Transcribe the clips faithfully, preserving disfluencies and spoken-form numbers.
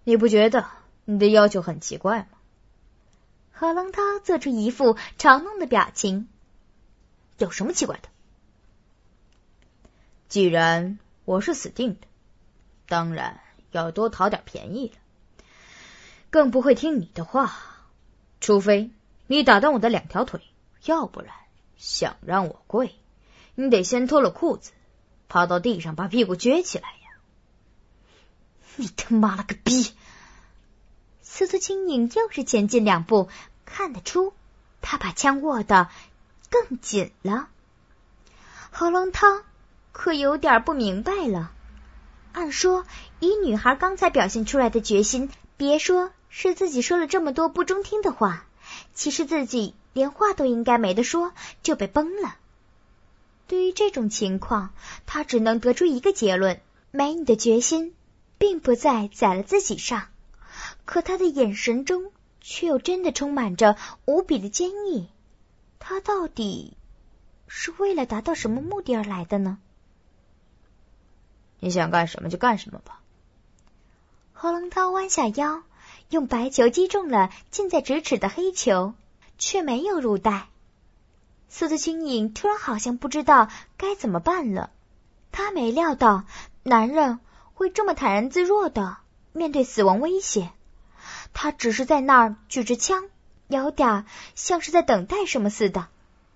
你不觉得你的要求很奇怪吗？ 何龙涛做出一副嘲弄的表情。 有什么奇怪的？既然我是死定的，当然要多讨点便宜了，更不会听你的话，除非你打断我的两条腿，要不然想让我跪，你得先脱了裤子，趴到地上把屁股撅起来呀！ 你他妈了个逼！司徒青影又是前进两步，看得出他把枪握得更紧了。何龙涛可有点不明白了。按说以女孩刚才表现出来的决心，别说是自己说了这么多不中听的话，其实自己连话都应该没得说就被崩了。对于这种情况，他只能得出一个结论：美女的决心并不在宰了自己上，可他的眼神中却又真的充满着无比的坚毅。他到底是为了达到什么目的而来的呢？ 你想干什么就干什么吧。 何龙涛弯下腰，用白球击中了近在咫尺的黑球，却没有入袋。司徒青影突然好像不知道该怎么办了，他没料到男人会这么坦然自若的面对死亡威胁。他只是在那儿举着枪，有点像是在等待什么似的。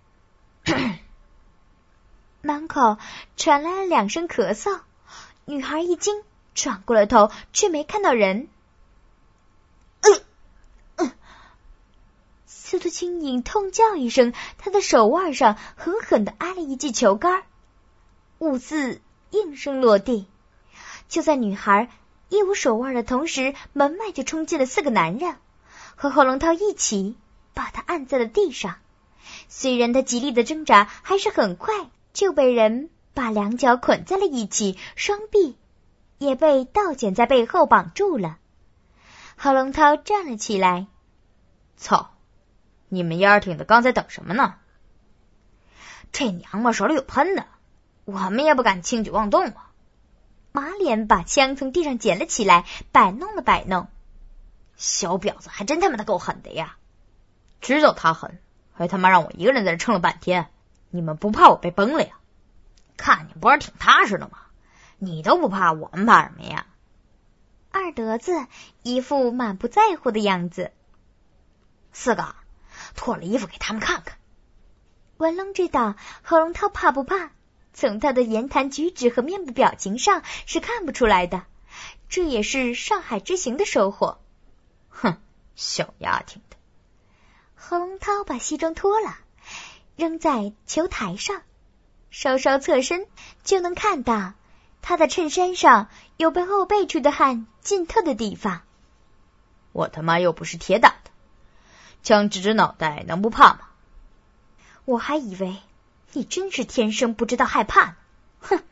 门口传来了两声咳嗽，女孩一惊，转过了头，却没看到人。呃呃、司徒青影痛叫一声，他的手腕上狠狠地挨了一记球杆，兀自应声落地。就在女孩一捂手腕的同时，门外就冲进了四个男人，和何龙涛一起把他按在了地上。虽然他极力的挣扎，还是很快就被人把两脚捆在了一起，双臂也被倒剪在背后绑住了。何龙涛站了起来。 操，你们丫挺的刚才等什么呢？这娘们手里有喷的，我们也不敢轻举妄动啊。 马脸把枪从地上捡了起来，摆弄了摆弄。 小婊子还真他妈的够狠的呀！知道他狠，还他妈让我一个人在这撑了半天，你们不怕我被崩了呀？看你不是挺踏实的吗？你都不怕，我们怕什么呀？ 二德子一副满不在乎的样子。 四个，脱了衣服给他们看看。 文龙知道何龙涛怕不怕，从他的言谈举止和面部表情上是看不出来的，这也是上海之行的收获。 哼，小丫挺的。 何龙涛把西装脱了，扔在球台上，稍稍侧身就能看到他的衬衫上有被后背出的汗浸透的地方。 我他妈又不是铁打的，枪指着脑袋能不怕吗？ 我还以为你真是天生不知道害怕呢。哼！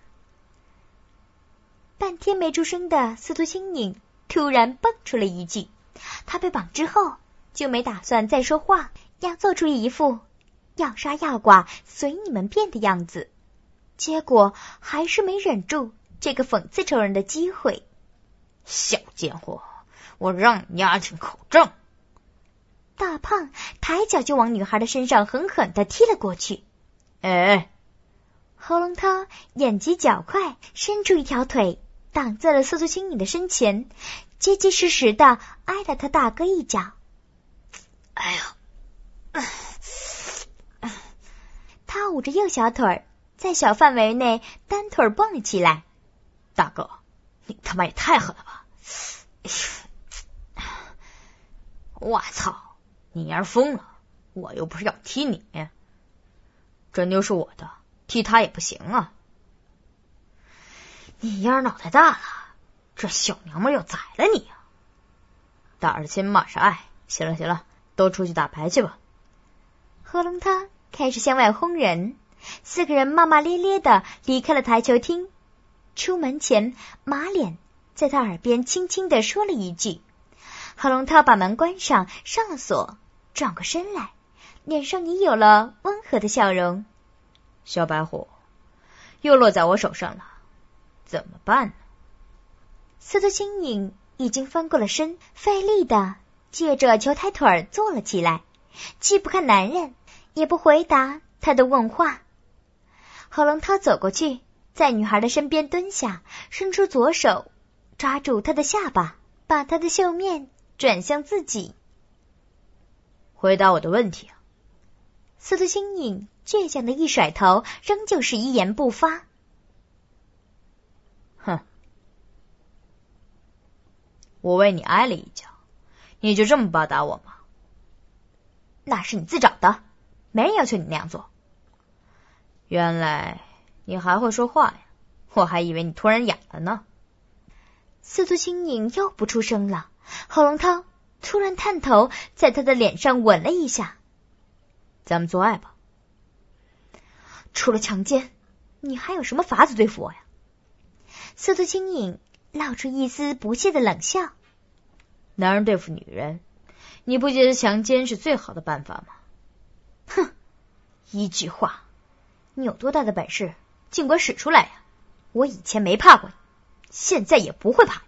半天没出声的司徒青影突然蹦出了一句，他被绑之后就没打算再说话，要做出一副要杀要剐随你们便的样子，结果还是没忍住这个讽刺仇人的机会。 小贱货，我让你丫挺口正！ 大胖抬脚就往女孩的身上狠狠地踢了过去。 哎！ 何龙涛眼疾脚快，伸出一条腿挡在了司徒青影的身前，结结实实地挨了他大哥一脚。 哎呀！ 他捂着右小腿，在小范围内单腿蹦了起来。 大哥，你他妈也太狠了吧！我操！你丫疯了，我又不是要踢你，这妞是我的，踢她也不行啊。你丫脑袋大了，这小娘们要宰了你啊！打是亲，骂是爱，行了行了，都出去打牌去吧。 何龙涛开始向外轰人，四个人骂骂咧咧的离开了台球厅。出门前，马脸在他耳边轻轻地说了一句。何龙涛把门关上，上了锁，转过身来，脸上已有了温和的笑容。 小白虎又落在我手上了，怎么办呢？ 司徒青影已经翻过了身，费力的借着球台腿儿坐了起来，既不看男人，也不回答他的问话。何龙涛走过去，在女孩的身边蹲下，伸出左手抓住她的下巴，把她的袖面转向自己。 回答我的问题啊！ 司徒新颖倔强的一甩头，仍旧是一言不发。 哼，我为你挨了一脚，你就这么报答我吗？ 那是你自找的，没人要求你那样做。 原来你还会说话呀，我还以为你突然哑了呢。 司徒新颖又不出声了，何龙涛突然探头在他的脸上吻了一下。 咱们做爱吧。 除了强奸，你还有什么法子对付我呀？司徒新颖露出一丝不屑的冷笑。 男人对付女人，你不觉得强奸是最好的办法吗？ 哼，一句话，你有多大的本事，尽管使出来呀！我以前没怕过你，现在也不会怕。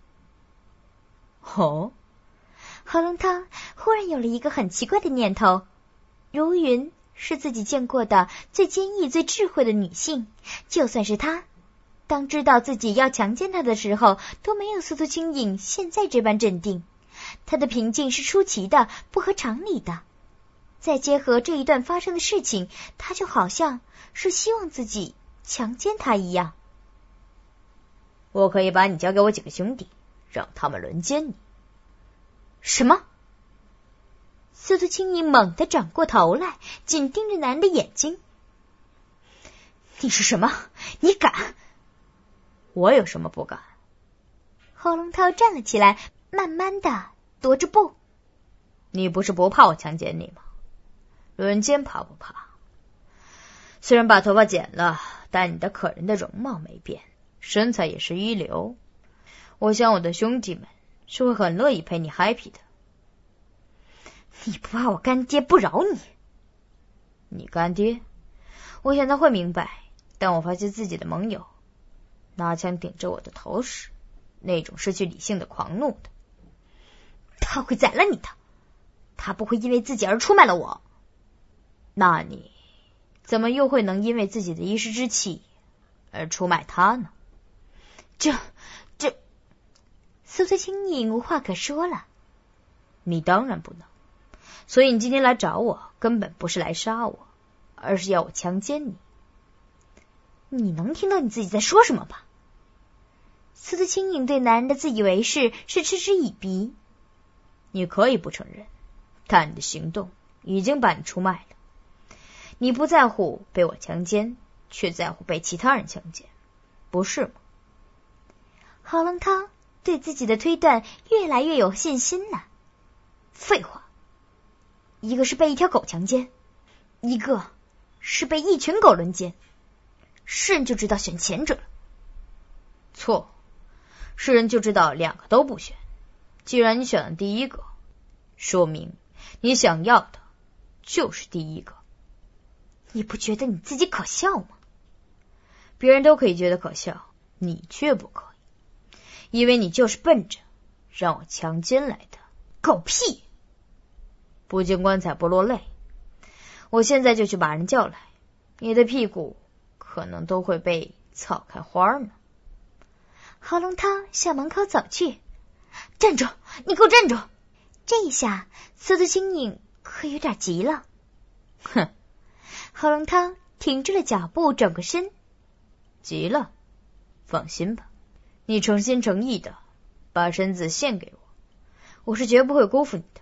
哦， 何龙涛忽然有了一个很奇怪的念头，如云是自己见过的最坚毅、最智慧的女性，就算是她，当知道自己要强奸她的时候，都没有司徒清颖现在这般镇定。她的平静是出奇的，不合常理的。再结合这一段发生的事情，她就好像是希望自己强奸她一样。 我可以把你交给我几个兄弟，让他们轮奸你。 什么？司徒清颖猛地转过头来，紧盯着男人的眼睛。你是什么？你敢？ 我有什么不敢？ 何龙涛站了起来，慢慢的踱着步。 你不是不怕我强奸你吗？轮奸怕不怕？虽然把头发剪了，但你的可人的容貌没变，身材也是一流。我想我的兄弟们是会很乐意陪你 happy 的。 你不怕我干爹不饶你？ 你干爹？我想他会明白，当我发现自己的盟友拿枪顶着我的头时，那种失去理性的狂怒的。 他会宰了你的，他不会因为自己而出卖了我。 那你怎么又会能因为自己的一时之气而出卖他呢？ 这这司徒清颖无话可说了。 你当然不能，所以你今天来找我根本不是来杀我，而是要我强奸你。 你能听到你自己在说什么吗？司徒清颖对男人的自以为是是嗤之以鼻。 你可以不承认，但你的行动已经把你出卖了。你不在乎被我强奸，却在乎被其他人强奸，不是吗？ 何龙涛对自己的推断越来越有信心了。废话，一个是被一条狗强奸，一个是被一群狗轮奸，是人就知道选前者了。 错，是人就知道两个都不选。既然你选了第一个，说明你想要的就是第一个。 你不觉得你自己可笑吗？ 别人都可以觉得可笑，你却不可以，因为你就是奔着让我强奸来的。 狗屁！ 不见棺材不落泪，我现在就去把人叫来，你的屁股可能都会被草开花呢。 何龙涛向门口走去。站住！你给我站住！这一下司徒清颖可有点急了。 哼！ 何龙涛停住了脚步，转过身。 急了？放心吧，你诚心诚意的把身子献给我，我是绝不会辜负你的。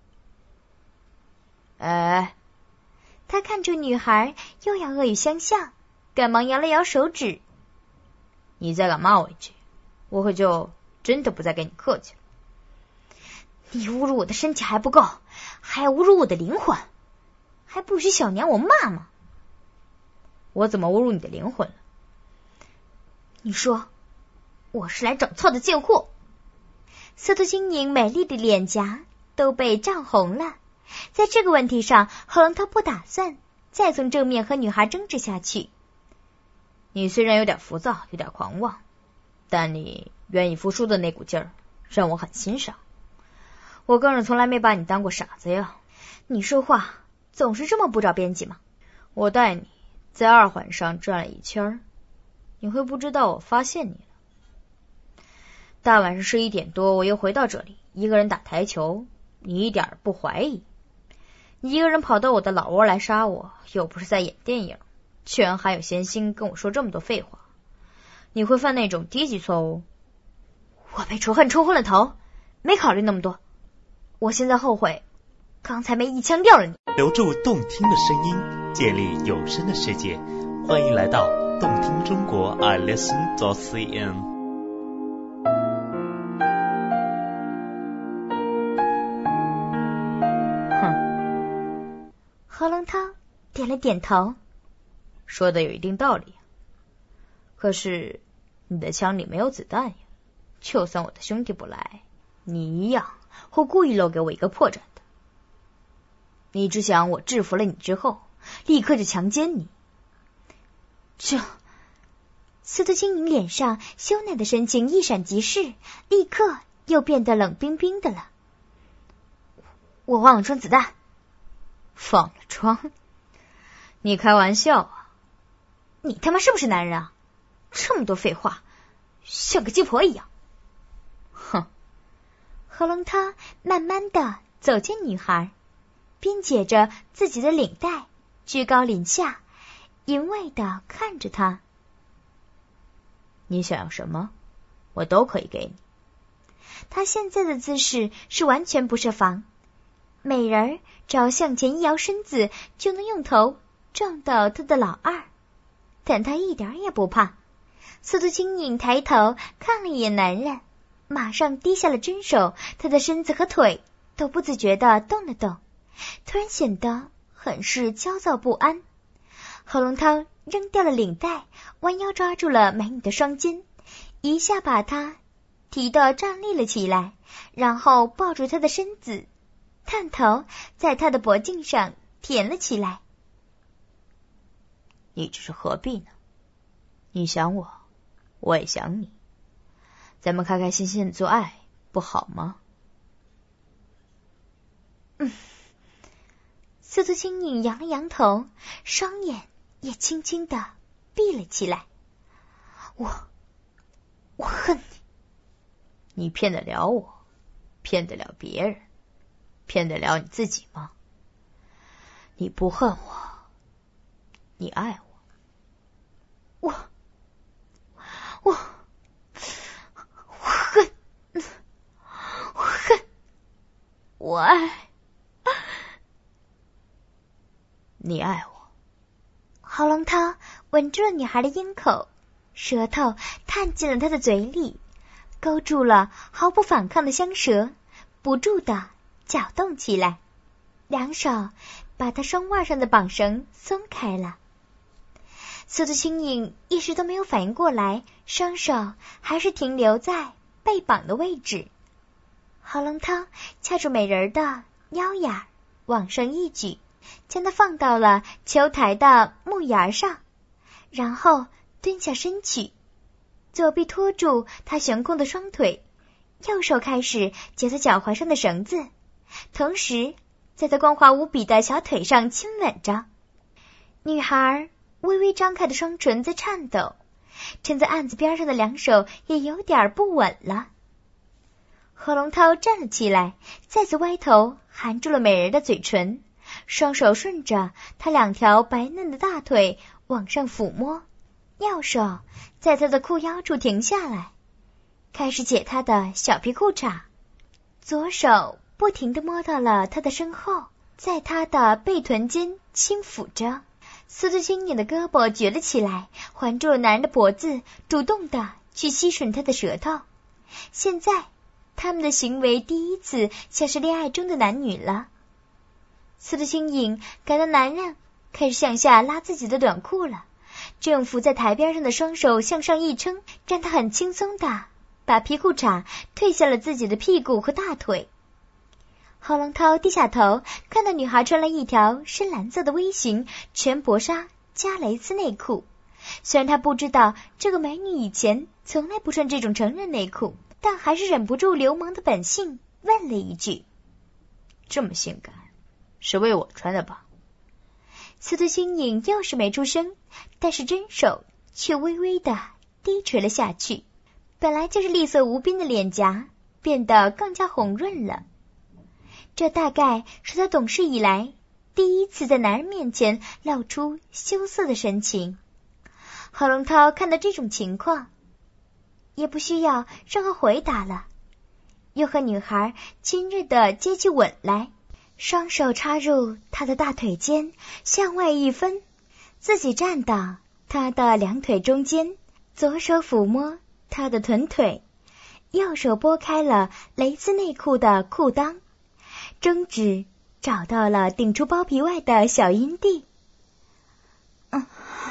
哎， 他看着女孩又要恶语相向，赶忙摇了摇手指。 你再敢骂我一句，我可就真的不再跟你客气了。 你侮辱我的身体还不够，还要侮辱我的灵魂，还不许小娘我骂吗？ 我怎么侮辱你的灵魂了？ 你说我是来整错的贱货。司徒清颖美丽的脸颊都被涨红了。在这个问题上，何龙涛不打算再从正面和女孩争执下去。 你虽然有点浮躁，有点狂妄，但你愿意服输的那股劲儿让我很欣赏。我更是从来没把你当过傻子呀。 你说话总是这么不着边际吗？ 我带你在二环上转了一圈，你会不知道我发现你了。大晚上十一点多，我又回到这里，一个人打台球，你一点不怀疑。你一个人跑到我的老窝来杀我，又不是在演电影，居然还有闲心跟我说这么多废话。你会犯那种低级错误？ 我被仇恨冲昏了头，没考虑那么多。我现在后悔刚才没一枪掉了你。 留住动听的声音，建立有声的世界，欢迎来到动听中国 I listen dot c n。 哼，何龙涛点了点头， 说的有一定道理。可是你的枪里没有子弹呀，就算我的兄弟不来，你一样会故意漏给我一个破绽的。你只想我制服了你之后，立刻就强奸你。 这……司徒青云脸上羞赧的神情一闪即逝，立刻又变得冷冰冰的了。我忘了装子弹。 放了装？你开玩笑啊？ 你他妈是不是男人啊？这么多废话，像个鸡婆一样。 哼！ 何龙涛慢慢的走近女孩，边解着自己的领带，居高临下，淫味的看着她。 你想要什么，我都可以给你。 他现在的姿势是完全不设防，美人儿只要向前一摇身子，就能用头撞到他的老二，但他一点也不怕。司徒青影抬头看了一眼男人，马上低下了真手，他的身子和腿都不自觉地动了动，突然显得很是焦躁不安。何龙涛扔掉了领带，弯腰抓住了美女的双肩，一下把她提得站立了起来，然后抱住她的身子，探头在她的脖颈上舔了起来。 你这是何必呢？你想我，我也想你，咱们开开心心的做爱，不好吗？ 嗯。司徒青影扬了扬头，双眼也轻轻的闭了起来。我，我恨你。 你骗得了我，骗得了别人，骗得了你自己吗？你不恨我，你爱我。我，我，我恨，我恨，我爱。 你爱我。 何龙涛吻住了女孩的咽口，舌头探进了她的嘴里，勾住了毫不反抗的香舌，不住地搅动起来，两手把她双腕上的绑绳松开了。司徒青影一时都没有反应过来，双手还是停留在被绑的位置。何龙涛掐住美人的腰眼往上一举，将她放到了球台的木沿上，然后蹲下身去，左臂托住她悬空的双腿，右手开始解她脚踝上的绳子，同时在她光滑无比的小腿上亲吻着。女孩微微张开的双唇在颤抖，撑在案子边上的两手也有点不稳了。何龙涛站了起来，再次歪头含住了美人的嘴唇，双手顺着她两条白嫩的大腿往上抚摸，右手在她的裤腰处停下来，开始解她的小皮裤衩，左手不停地摸到了她的身后，在她的背臀间轻抚着。司徒青影的胳膊举了起来，环住了男人的脖子，主动地去吸吮他的舌头。现在他们的行为第一次像是恋爱中的男女了。司徒青影感到男人开始向下拉自己的短裤了，正伏在台边上的双手向上一撑，让他很轻松地把皮裤衩褪下了自己的屁股和大腿。何龙涛低下头，看到女孩穿了一条深蓝色的微型全薄纱加蕾丝内裤。虽然他不知道这个美女以前从来不穿这种成人内裤， 但还是忍不住流氓的本性，问了一句： 这么性感，是为我穿的吧？ 司徒青影又是没出声，但是真手却微微的低垂了下去，本来就是丽色无边的脸颊变得更加红润了。这大概是他懂事以来第一次在男人面前露出羞涩的神情。郝龙涛看到这种情况，也不需要任何回答了，又和女孩亲热地接起吻来，双手插入她的大腿间，向外一分，自己站到她的两腿中间，左手抚摸她的臀腿，右手拨开了蕾丝内裤的裤裆，中指找到了顶出包皮外的小阴蒂。嗯，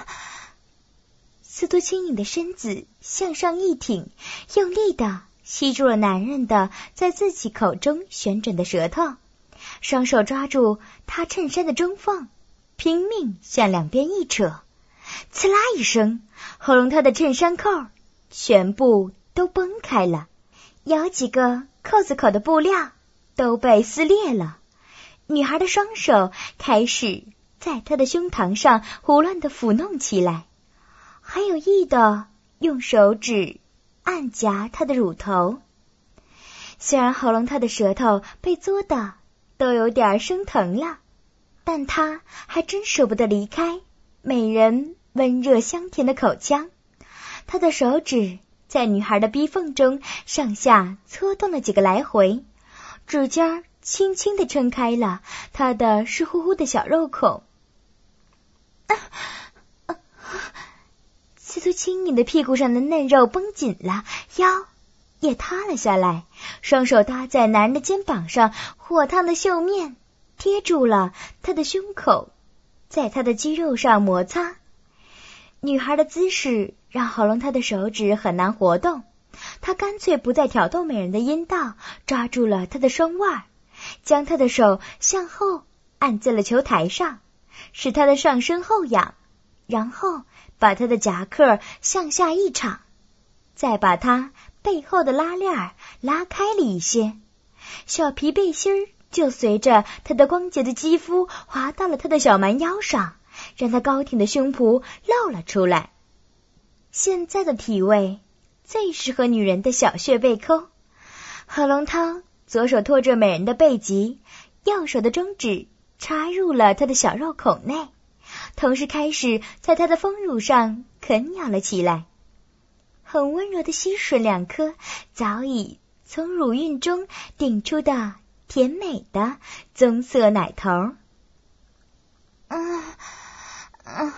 司徒青影的身子向上一挺，用力地吸住了男人的在自己口中旋转的舌头，双手抓住他衬衫的中缝，拼命向两边一扯，刺啦一声，喉咙他的衬衫扣全部都崩开了，有几个扣子口的布料都被撕裂了。女孩的双手开始在他的胸膛上胡乱地抚弄起来，还有意的用手指按夹他的乳头。虽然喉咙他的舌头被嘬的都有点生疼了，但他还真舍不得离开美人温热香甜的口腔。他的手指在女孩的逼缝中上下搓动了几个来回，指尖轻轻地撑开了她的湿乎乎的小肉孔。啊啊、司徒青影的屁股上的嫩肉绷紧了，腰也塌了下来，双手搭在男人的肩膀上，火烫的袖面贴住了他的胸口，在他的肌肉上摩擦。女孩的姿势让喉咙他的手指很难活动，他干脆不再挑逗美人的阴道，抓住了她的双腕，将她的手向后按在了球台上，使她的上身后仰，然后把她的夹克向下一敞，再把她背后的拉链拉开了一些，小皮背心就随着她的光洁的肌肤滑到了她的小蛮腰上，让她高挺的胸脯露了出来。现在的体位最适合女人的小穴背沟。郝龙涛左手托着美人的背脊，右手的中指插入了她的小肉孔内，同时开始在她的丰乳上啃咬了起来，很温柔的吸吮两颗早已从乳晕中顶出的甜美的棕色奶头。嗯嗯，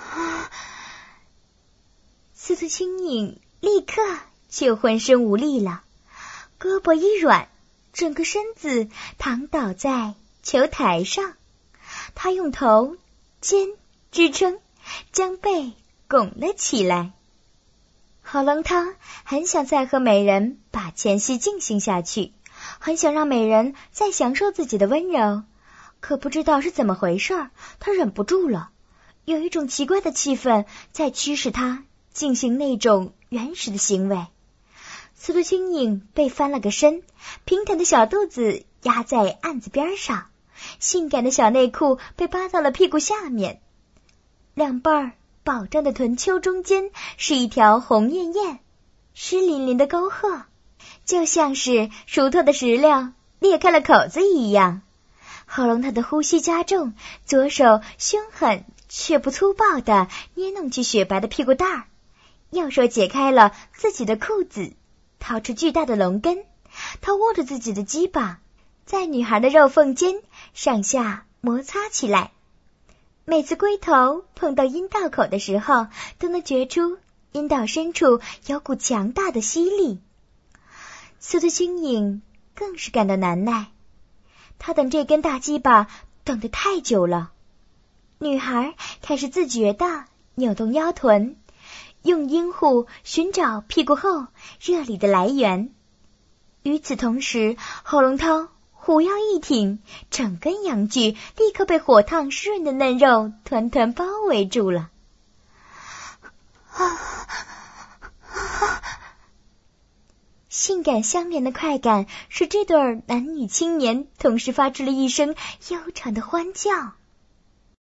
司徒青影立刻就浑身无力了，胳膊一软，整个身子躺倒在球台上，他用头肩支撑，将背拱了起来。郝龙涛很想再和美人把前戏进行下去，很想让美人再享受自己的温柔，可不知道是怎么回事，他忍不住了，有一种奇怪的气氛在驱使他进行那种原始的行为。司徒青影被翻了个身，平坦的小肚子压在案子边上，性感的小内裤被扒到了屁股下面，两瓣饱胀的臀丘中间是一条红艳艳湿淋淋的沟壑，就像是熟透的石榴裂开了口子一样。喉咙他的呼吸加重，左手凶狠却不粗暴地捏弄起雪白的屁股蛋儿，右手解开了自己的裤子，掏出巨大的龙根，他握着自己的鸡巴，在女孩的肉缝间上下摩擦起来，每次龟头碰到阴道口的时候，都能觉出阴道深处有股强大的吸力。司徒青影更是感到难耐，他等这根大鸡巴等得太久了。女孩开始自觉地扭动腰臀，用阴户寻找屁股后热力的来源。与此同时，郝龙涛虎腰一挺，整根阳具立刻被火烫湿润的嫩肉团团包围住了。 性感相连的快感使这对男女青年同时发出了一声悠长的欢叫。